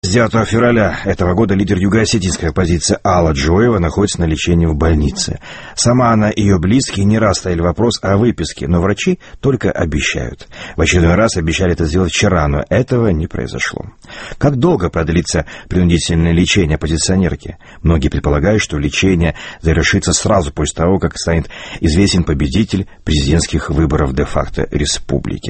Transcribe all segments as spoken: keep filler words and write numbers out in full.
С девятого февраля этого года лидер юго-осетинской оппозиции Алла Джоева находится на лечении в больнице. Сама она и ее близкие не раз ставили вопрос о выписке, но врачи только обещают. В очередной раз обещали это сделать вчера, но этого не произошло. Как долго продлится принудительное лечение оппозиционерки? Многие предполагают, что лечение завершится сразу после того, как станет известен победитель президентских выборов де-факто республики.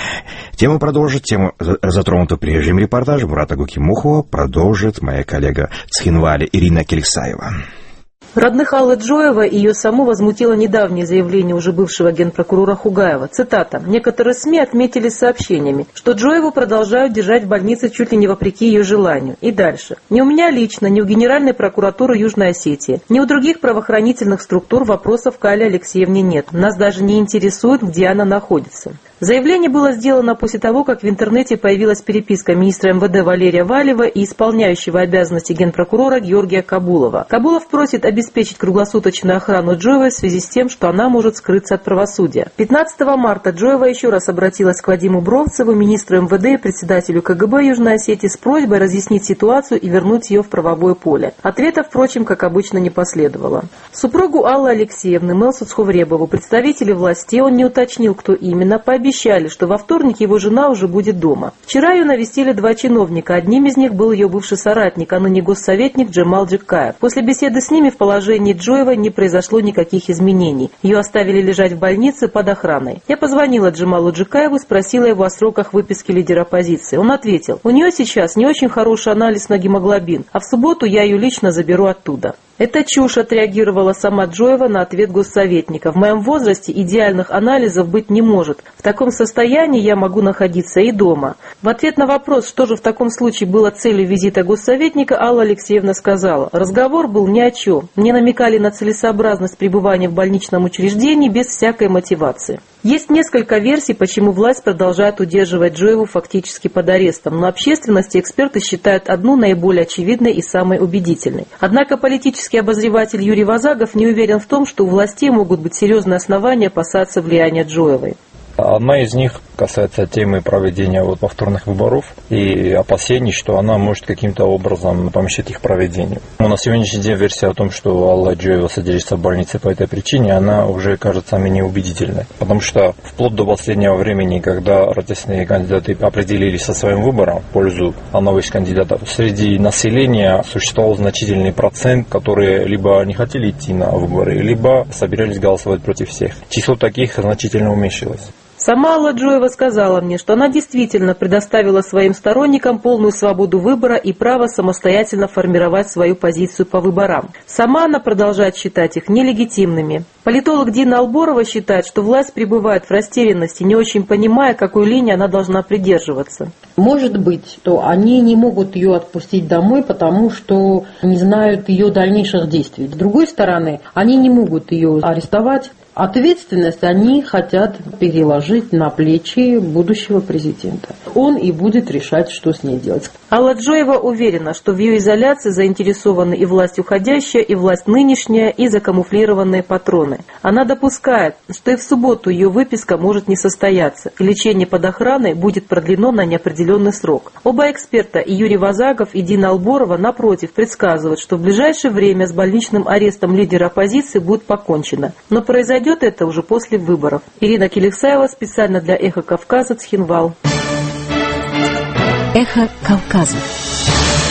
Тему продолжит, тему затронутую прежним репортажем Мурата Гукимухова продолжит моя коллега в Цхинвале Ирина Келексаева. Родных Аллы Джоева и ее саму возмутило недавнее заявление уже бывшего генпрокурора Хугаева. Цитата. «Некоторые СМИ отметили сообщениями, что Джоеву продолжают держать в больнице чуть ли не вопреки ее желанию». И дальше. «Ни у меня лично, ни у Генеральной прокуратуры Южной Осетии, ни у других правоохранительных структур вопросов к Алле Алексеевне нет. Нас даже не интересует, где она находится». Заявление было сделано после того, как в интернете появилась переписка министра эм вэ дэ Валерия Валева и исполняющего обязанности генпрокурора Георгия Кабулова. Кабулов просит обеспечить круглосуточную охрану Джоевой в связи с тем, что она может скрыться от правосудия. пятнадцатого марта Джоева еще раз обратилась к Вадиму Бровцеву, министру эм вэ дэ и председателю ка гэ бэ Южной Осетии, с просьбой разъяснить ситуацию и вернуть ее в правовое поле. Ответа, впрочем, как обычно, не последовало. Супругу Аллы Алексеевны Мелсу Цховребову представители властей, он не уточнил, кто именно, пообещали, Обещали, что во вторник его жена уже будет дома. Вчера ее навестили два чиновника. Одним из них был ее бывший соратник, а ныне госсоветник Джемал Джикаев. После беседы с ними в положении Джоевой не произошло никаких изменений. Ее оставили лежать в больнице под охраной. Я позвонила Джемалу Джикаеву, спросила его о сроках выписки лидера оппозиции. Он ответил, у нее сейчас не очень хороший анализ на гемоглобин, а в субботу я ее лично заберу оттуда. Это чушь, отреагировала сама Джоева на ответ госсоветника. В моем возрасте идеальных анализов быть не может. В таком состоянии я могу находиться и дома. В ответ на вопрос, что же в таком случае было целью визита госсоветника, Алла Алексеевна сказала, разговор был ни о чем. Мне намекали на целесообразность пребывания в больничном учреждении без всякой мотивации. Есть несколько версий, почему власть продолжает удерживать Джоеву фактически под арестом, но общественность и эксперты считают одну наиболее очевидной и самой убедительной. Однако политический обозреватель Юрий Вазагов не уверен в том, что у властей могут быть серьезные основания опасаться влияния Джоевой. Одна из них касается темы проведения вот повторных выборов и опасений, что она может каким-то образом помешать их проведению. Но на сегодняшний день версия о том, что Алла Джоева содержится в больнице по этой причине, она уже кажется менее убедительной. Потому что вплоть до последнего времени, когда протестные кандидаты определились со своим выбором в пользу одного из кандидатов, среди населения существовал значительный процент, которые либо не хотели идти на выборы, либо собирались голосовать против всех. Число таких значительно уменьшилось. Сама Алла Джоева сказала мне, что она действительно предоставила своим сторонникам полную свободу выбора и право самостоятельно формировать свою позицию по выборам. Сама она продолжает считать их нелегитимными. Политолог Дина Алборова считает, что власть пребывает в растерянности, не очень понимая, какой линии она должна придерживаться. Может быть, что они не могут ее отпустить домой, потому что не знают ее дальнейших действий. С другой стороны, они не могут ее арестовать. Ответственность они хотят переложить на плечи будущего президента. Он и будет решать, что с ней делать. Алла Джоева уверена, что в ее изоляции заинтересованы и власть уходящая, и власть нынешняя, и закамуфлированные патроны. Она допускает, что и в субботу ее выписка может не состояться, и лечение под охраной будет продлено на неопределенный срок. Оба эксперта, и Юрий Вазагов, и Дина Алборова, напротив, предсказывают, что в ближайшее время с больничным арестом лидера оппозиции будет покончено. Но произойдет это уже после выборов. Ирина Келексаева специально для «Эхо Кавказа», Цхинвал. Эхо Кавказа.